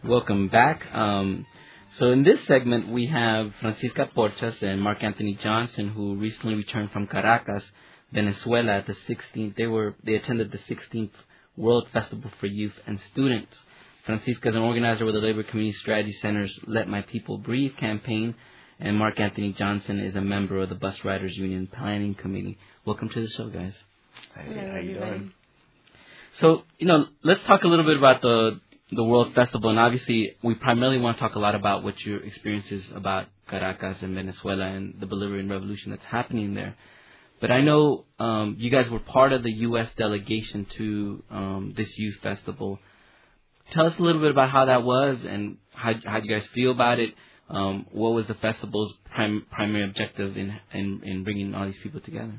Welcome back. So in this segment, we have Francisca Porchas and Mark Anthony Johnson, who recently returned from Caracas, Venezuela, at the 16th. They attended the 16th World Festival for Youth and Students. Francisca is an organizer with the Labor Community Strategy Center's Let My People Breathe campaign, and Mark Anthony Johnson is a member of the Bus Riders Union Planning Committee. Welcome to the show, guys. Hey, how you doing? So, let's talk a little bit about the World Festival, and obviously we primarily want to talk a lot about what your experience is about Caracas and Venezuela and the Bolivarian Revolution that's happening there. But I know you guys were part of the U.S. delegation to this youth festival. Tell us a little bit about how that was and how you guys feel about it. What was the festival's primary objective in bringing all these people together?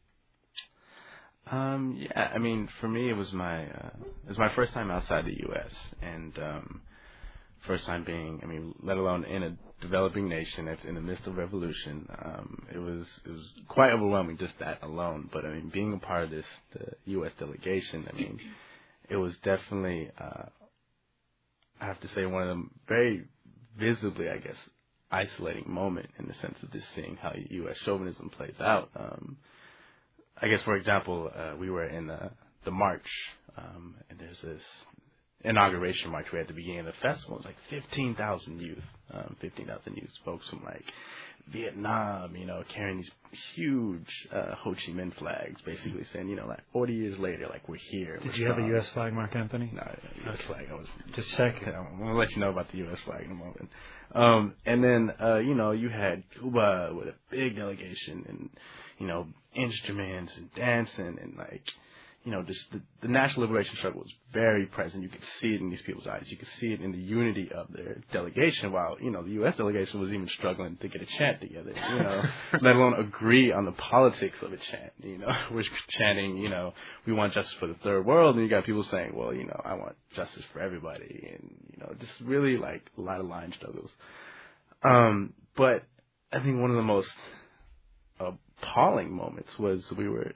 Yeah, I mean, for me, it was my first time outside the U.S. and first time being, let alone in a developing nation that's in the midst of revolution. It was quite overwhelming, just that alone. But being a part of the U.S. delegation, it was definitely, I have to say, one of them very visibly, I guess, isolating moment in the sense of just seeing how U.S. chauvinism plays out. I guess, for example, we were in the march, and there's this inauguration march where at the beginning of the festival, it's like 15,000 youth, folks from like Vietnam, carrying these huge Ho Chi Minh flags, basically saying, like 40 years later, like we're here. Did you have a U.S. flag, Mark Anthony? No, U.S. flag. I was just checking. I'm going to let you know about the U.S. flag in a moment. And then, you had Cuba with a big delegation and, instruments and dancing and just the national liberation struggle was very present. You could see it in these people's eyes. You could see it in the unity of their delegation while, the U.S. delegation was even struggling to get a chant together, let alone agree on the politics of a chant, we're chanting, we want justice for the third world. And you got people saying, well, I want justice for everybody. And, just really like a lot of line struggles. But I think one of the most appalling moments was we were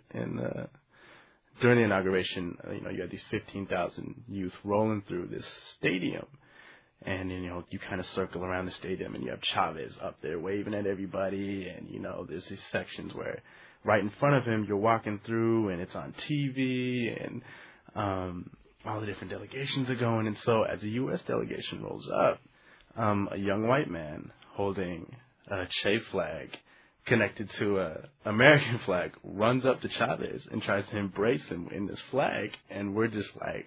during the inauguration, you had these 15,000 youth rolling through this stadium. And, you kind of circle around the stadium and you have Chavez up there waving at everybody. And, there's these sections where right in front of him you're walking through and it's on TV and all the different delegations are going. And so as the U.S. delegation rolls up, a young white man holding a Che flag connected to a American flag runs up to Chavez and tries to embrace him in this flag, and we're just like,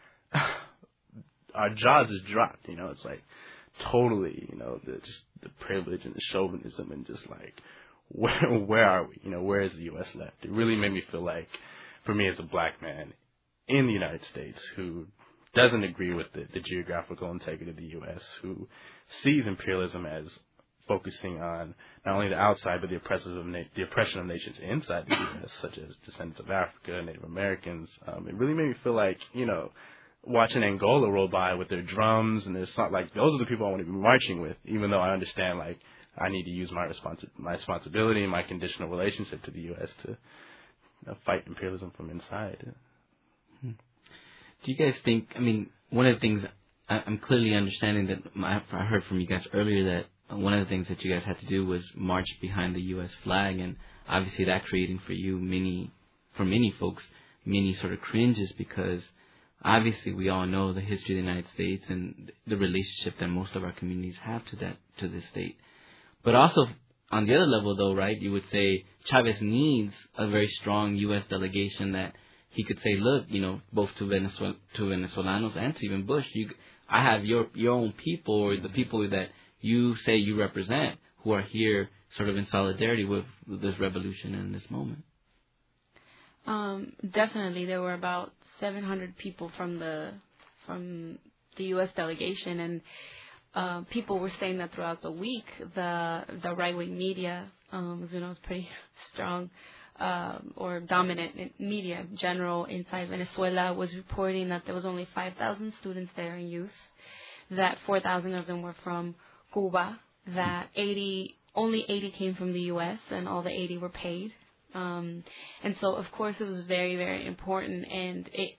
our jaws just dropped. It's like totally, the privilege and the chauvinism and just like, where are we? Where is the U.S. left? It really made me feel like, for me as a black man in the United States who doesn't agree with the geographical integrity of the U.S., who sees imperialism as focusing on not only the outside, but the oppression of nations inside the U.S., such as descendants of Africa, Native Americans. It really made me feel like, watching Angola roll by with their drums, and it's not like those are the people I want to be marching with, even though I understand, like, I need to use my responsibility and my conditional relationship to the U.S. to fight imperialism from inside. Do you guys think, one of the things I'm clearly understanding that I heard from you guys earlier that one of the things that you guys had to do was march behind the U.S. flag, and obviously that creating for you for many folks, many sort of cringes, because obviously we all know the history of the United States and the relationship that most of our communities have to this state. But also on the other level, though, right, you would say Chavez needs a very strong U.S. delegation that he could say, look, both to Venezolanos and to even Bush, I have your own people, or the people that you say you represent, who are here sort of in solidarity with this revolution in this moment. Definitely, there were about 700 people from the U.S. delegation, and people were saying that throughout the week, the right-wing media, was pretty strong, or dominant media in general inside Venezuela, was reporting that there was only 5,000 students there in youth, that 4,000 of them were from Cuba, that only 80 came from the U.S., and all the 80 were paid. And so, of course, it was very, very important, and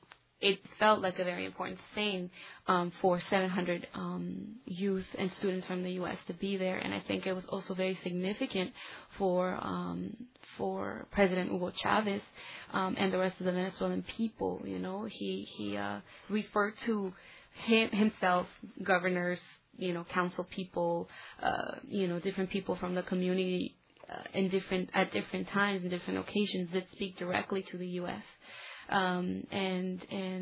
it felt like a very important thing for 700 youth and students from the U.S. to be there, and I think it was also very significant for President Hugo Chavez and the rest of the Venezuelan people. You know, he referred to himself, governors, council people, different people from the community at different times and different occasions that speak directly to the U.S. And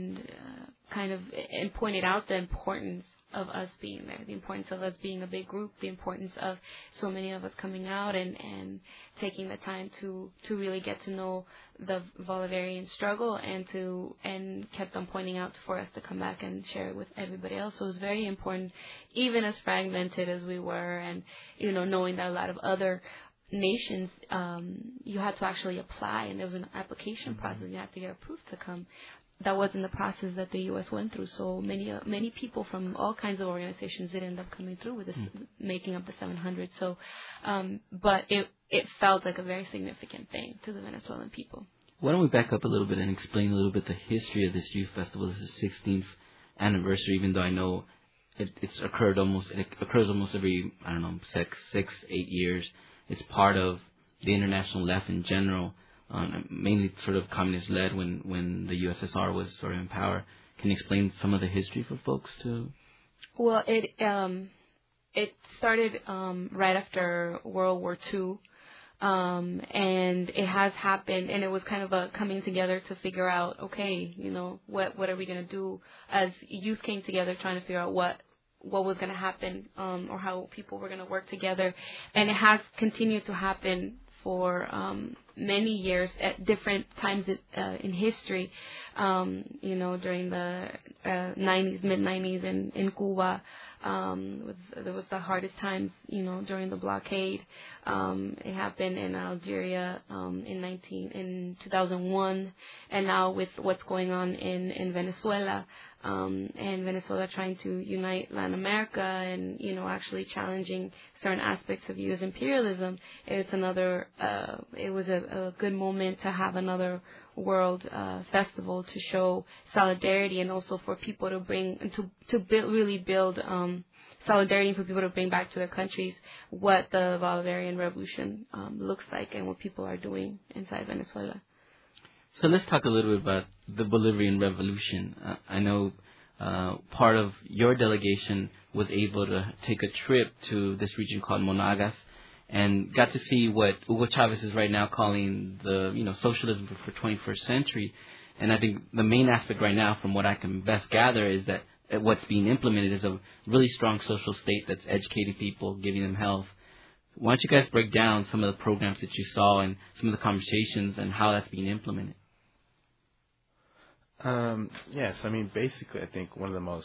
pointed out the importance of us being there, the importance of us being a big group, the importance of so many of us coming out and taking the time to really get to know the Bolivarian struggle and kept on pointing out for us to come back and share it with everybody else. So it was very important, even as fragmented as we were, and knowing that a lot of other nations, you had to actually apply, and there was an application process. You had to get approved to come. That wasn't the process that the U.S. went through. So many people from all kinds of organizations did end up coming through with this, making up the 700. So, but it felt like a very significant thing to the Venezuelan people. Why don't we back up a little bit and explain a little bit the history of this youth festival? This is 16th anniversary, even though I know it occurs almost every, 6, 8 years. It's part of the international left in general. Mainly sort of communist-led when the USSR was sort of in power. Can you explain some of the history for folks too? Well, it started right after World War II, and it has happened, and it was kind of a coming together to figure out, okay, what are we going to do? As youth came together trying to figure out what was going to happen, or how people were going to work together, and it has continued to happen for many years at different times in history, during the 90s, mid-90s in Cuba. There was the hardest times, during the blockade. It happened in Algeria in 2001, and now with what's going on in Venezuela, and Venezuela trying to unite Latin America and, actually challenging certain aspects of U.S. imperialism. It's another, it was a good moment to have another world festival to show solidarity, and also for people to bring to build solidarity, for people to bring back to their countries what the Bolivarian Revolution looks like and what people are doing inside Venezuela. So let's talk a little bit about the Bolivarian Revolution. I know part of your delegation was able to take a trip to this region called Monagas, and got to see what Hugo Chavez is right now calling the socialism for 21st century. And I think the main aspect right now, from what I can best gather, is that what's being implemented is a really strong social state that's educating people, giving them health. Why don't you guys break down some of the programs that you saw and some of the conversations and how that's being implemented? Yes, basically, I think one of the most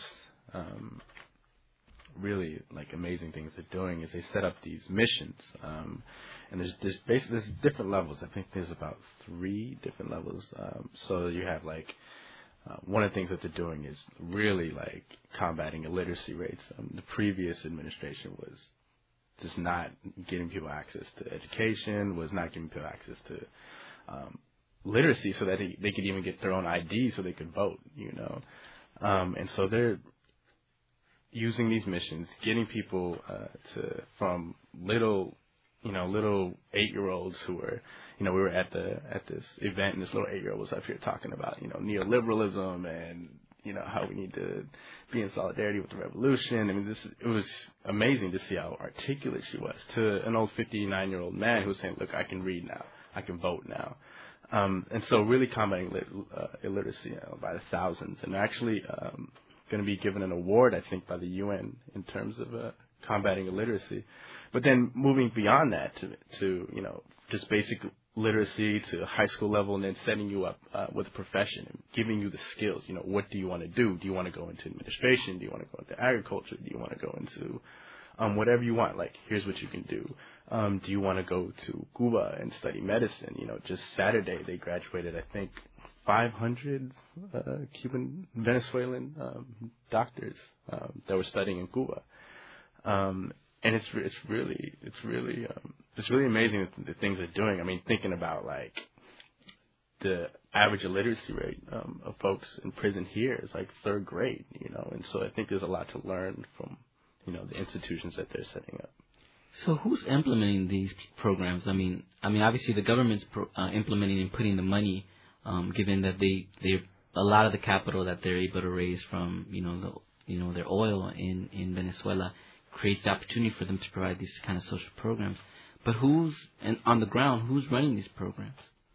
really amazing things they're doing is they set up these missions, and there's different levels. I think there's about 3 different levels. So you have one of the things that they're doing is really combating illiteracy rates. The previous administration was just not giving people access to education, was not giving people access to literacy, so that they could even get their own ID so they could vote. And so they're using these missions, getting people from little 8-year-olds who were, we were at this event, and this little 8-year-old was up here talking about, neoliberalism and, how we need to be in solidarity with the revolution. It was amazing to see how articulate she was, to an old 59-year-old man who was saying, look, I can read now, I can vote now. And so really combating illiteracy by the thousands, and actually going to be given an award, I think, by the UN in terms of combating illiteracy. But then moving beyond that to just basic literacy to high school level, and then setting you up with a profession and giving you the skills. What do you want to do? Do you want to go into administration? Do you want to go into agriculture? Do you want to go into whatever you want? Here's what you can do. Do you want to go to Cuba and study medicine? Just Saturday they graduated, I think, 500 Cuban Venezuelan doctors that were studying in Cuba, and it's really amazing the things they're doing. Thinking about the average illiteracy rate of folks in prison here is like third grade, and so I think there's a lot to learn from, the institutions that they're setting up. So who's implementing these programs? I mean, obviously the government's implementing and putting the money, given that they a lot of the capital that they're able to raise from their oil in Venezuela creates the opportunity for them to provide these kind of social programs. But on the ground, who's running these programs?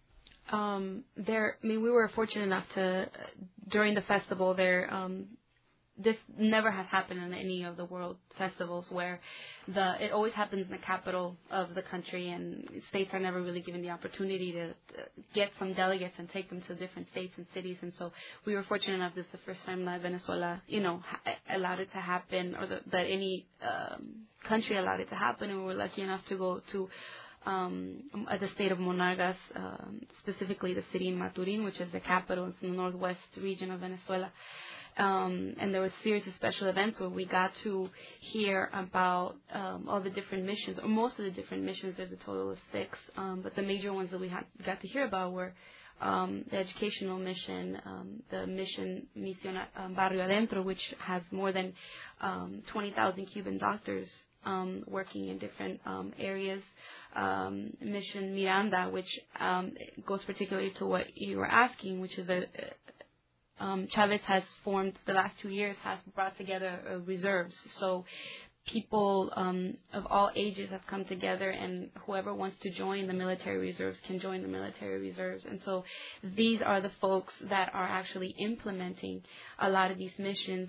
We were fortunate enough to, during the festival this never has happened in any of the world festivals where it always happens in the capital of the country, and states are never really given the opportunity to get some delegates and take them to different states and cities. And so we were fortunate enough this is the first time that Venezuela, allowed it to happen, or that any country allowed it to happen, and we were lucky enough to go to the state of Monagas, specifically the city in Maturin, which is the capital. It's in the northwest region of Venezuela. And there was a series of special events where we got to hear about all the different missions, or most of the different missions. There's a total of 6, but the major ones that we got to hear about were the educational mission, the Misión Barrio Adentro, which has more than 20,000 Cuban doctors working in different areas. Mission Miranda, which goes particularly to what you were asking, which is Chavez has formed the last 2 years, has brought together reserves. So people of all ages have come together, and whoever wants to join the military reserves can join the military reserves. And so these are the folks that are actually implementing a lot of these missions,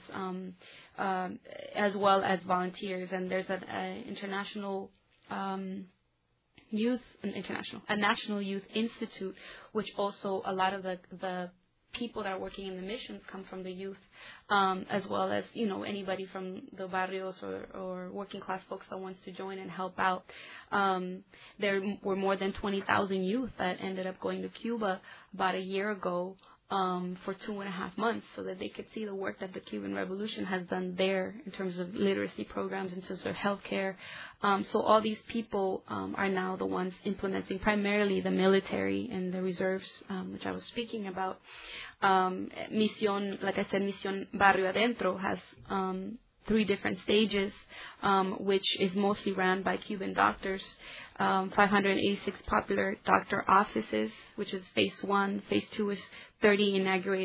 as well as volunteers. And there's a national youth institute, which also a lot of the people that are working in the missions come from the youth, as well as, anybody from the barrios or working class folks that wants to join and help out. There were more than 20,000 youth that ended up going to Cuba about a year ago, for 2.5 months, so that they could see the work that the Cuban Revolution has done there in terms of literacy programs, in terms of healthcare. So all these people are now the ones implementing primarily the military and the reserves, which I was speaking about. Misión Barrio Adentro has 3 different stages, which is mostly ran by Cuban doctors. 586 popular doctor offices, which is phase 1. Phase 2 is 30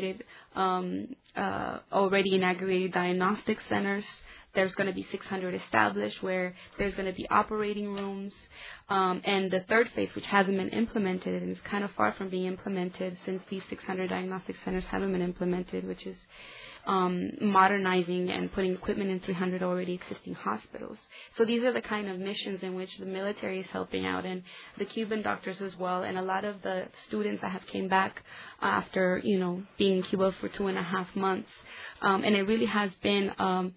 already inaugurated diagnostic centers. There's going to be 600 established, where there's going to be operating rooms. And the third phase, which hasn't been implemented, and is kind of far from being implemented since these 600 diagnostic centers haven't been implemented, which is modernizing and putting equipment in 300 already existing hospitals. So these are the kind of missions in which the military is helping out, and the Cuban doctors as well, and a lot of the students that have came back after, being in Cuba for 2.5 months. And it really has been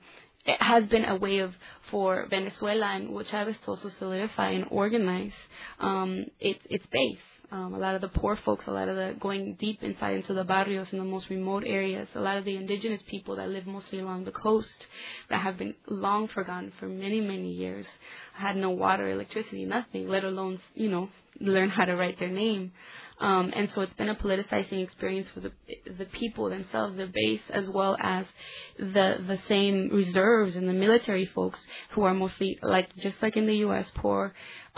a way for Venezuela, and which Chavez to also solidify and organize its base. A lot of the poor folks, a lot of the going deep inside into the barrios in the most remote areas, a lot of the indigenous people that live mostly along the coast that have been long forgotten for many, many years, had no water, electricity, nothing, let alone, learn how to write their name. And so it's been a politicizing experience for the people themselves, their base, as well as the same reserves and the military folks who are mostly, just like in the U.S., poor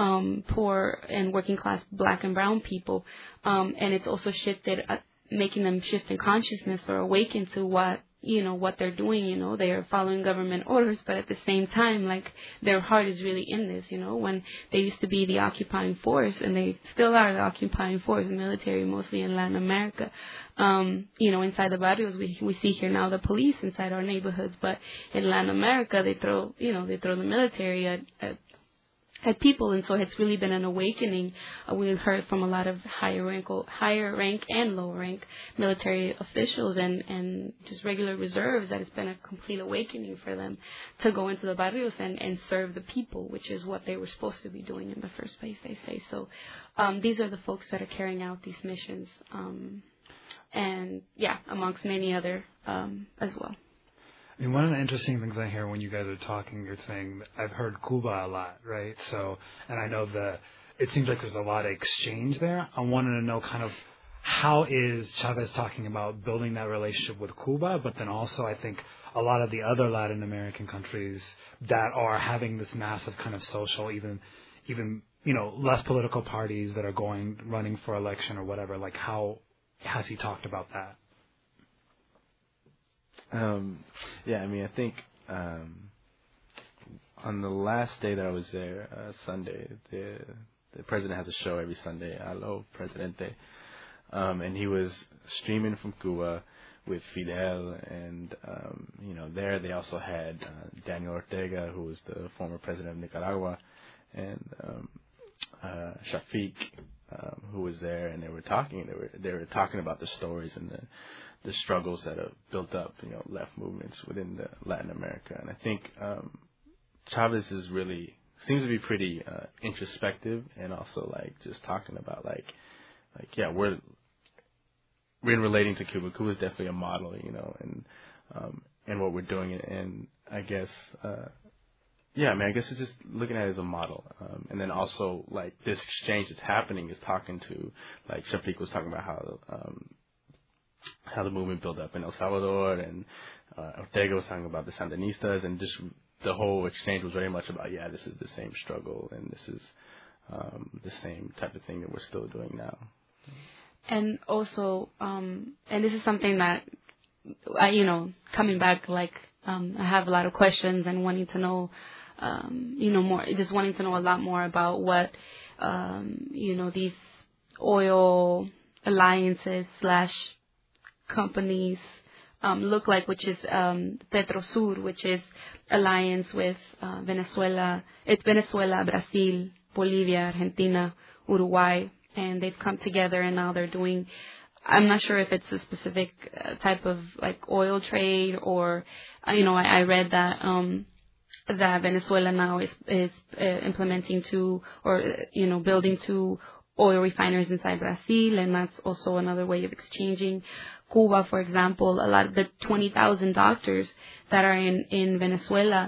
and working class black and brown people. And it's also shifted, making them shift in consciousness or awaken to what they're doing. They are following government orders, but at the same time, their heart is really in this, when they used to be the occupying force, and they still are the occupying force, the military, mostly in Latin America. Inside the barrios, we see here now the police inside our neighborhoods, but in Latin America, they throw the military at people, and so it's really been an awakening. We've heard from a lot of higher rank and lower rank military officials and just regular reserves that it's been a complete awakening for them to go into the barrios and serve the people, which is what they were supposed to be doing in the first place, they say. So these are the folks that are carrying out these missions, and amongst many other as well. I mean, one of the interesting things I hear when you guys are talking, you're saying, I've heard Cuba a lot, right? So, and I know it seems like there's a lot of exchange there. I wanted to know kind of how is Chavez talking about building that relationship with Cuba, but then also I think a lot of the other Latin American countries that are having this massive kind of social, even less political parties that are running for election or whatever, like how has he talked about that? I think on the last day that I was there, Sunday, the president has a show every Sunday, Allo Presidente, and he was streaming from Cuba with Fidel, and there they also had Daniel Ortega, who was the former president of Nicaragua, and Shafiq, who was there, and they were talking about the stories and the struggles that have built up, left movements within Latin America. And I think Chavez seems to be pretty introspective, and also like just talking about we're relating to Cuba. Cuba is definitely a model, and what we're doing, and I guess I guess it's just looking at it as a model, and then also like this exchange that's happening is talking to, like Shafiq was talking about how the movement built up in El Salvador, and Ortega was talking about the Sandinistas, and just the whole exchange was very much about, this is the same struggle, and this is the same type of thing that we're still doing now. And also, and this is something that, coming back, I have a lot of questions and wanting to know, more, just wanting to know a lot more about what, these oil alliances / companies look like, which is Petrosur, which is alliance with Venezuela. It's Venezuela, Brazil, Bolivia, Argentina, Uruguay, and they've come together, and now they're doing, I'm not sure if it's a specific type of like oil trade, or I read that that Venezuela now is implementing building 2 oil refineries inside Brazil, and that's also another way of exchanging. Cuba, for example, a lot of the 20,000 doctors that are in Venezuela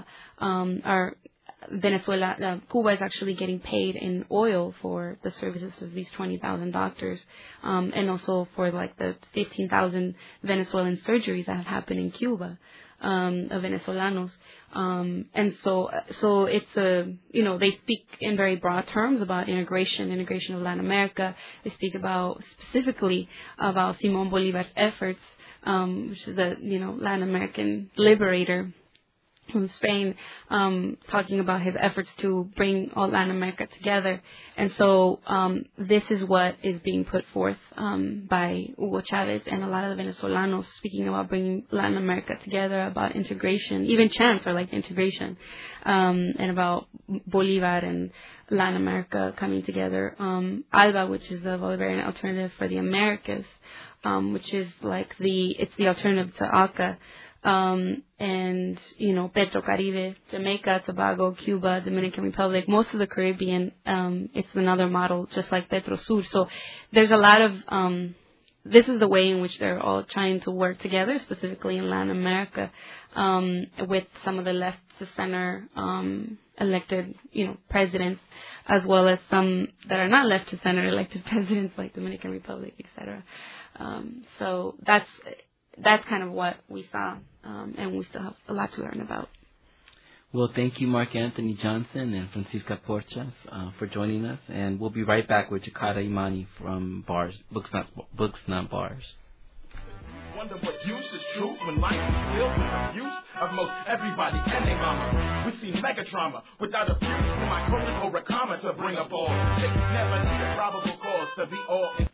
Cuba is actually getting paid in oil for the services of these 20,000 doctors, and also for like the 15,000 Venezuelan surgeries that have happened in Cuba, of Venezolanos. And so it's they speak in very broad terms about integration of Latin America. They speak specifically about Simón Bolívar's efforts, which is the, Latin American liberator from Spain, talking about his efforts to bring all Latin America together. And so this is what is being put forth by Hugo Chavez and a lot of the Venezolanos, speaking about bringing Latin America together, about integration, even chants are like integration, and about Bolivar and Latin America coming together. ALBA, which is the Bolivarian Alternative for the Americas, which is like it's the alternative to ALCA. And, Petrocaribe, Jamaica, Tobago, Cuba, Dominican Republic, most of the Caribbean, it's another model, just like Petrosur. So there's a lot of, this is the way in which they're all trying to work together, specifically in Latin America, with some of the left to center, elected, presidents, as well as some that are not left to center elected presidents like Dominican Republic, etc. So that's kind of what we saw, and we still have a lot to learn about. Well, thank you, Mark Anthony Johnson and Francisca Porchas, for joining us, and we'll be right back with Jakarta Imani from Books Not Bars. Wonder what use is truth when life is filled with abuse of most everybody and their mama. We've seen mega trauma without a fuse in my chronicle comma to bring up all. Chicks never need a probable cause to be all.